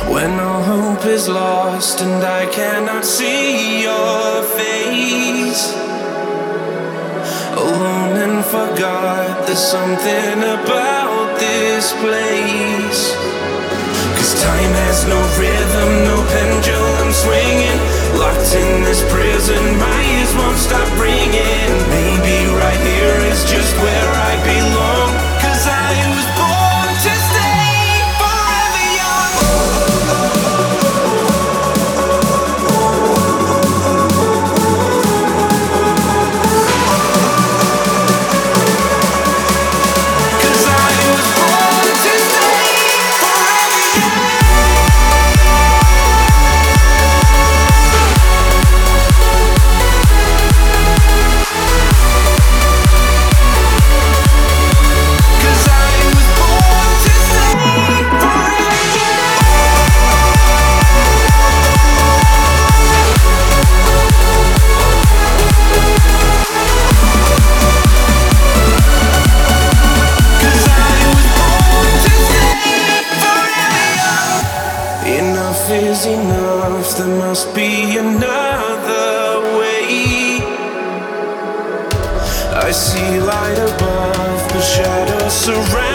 When all hope is lost and I cannot see your face, alone and forgot, there's something about this place. 'Cause time has no rhythm, no pendulum swinging. Locked in this prison, my ears won't stop ringing. Maybe right here is just where I belong. 'Cause I was born to stay forever young. 'Cause I was born to stay forever young. Enough is enough, there must be another way. I see light above, but shadows surround.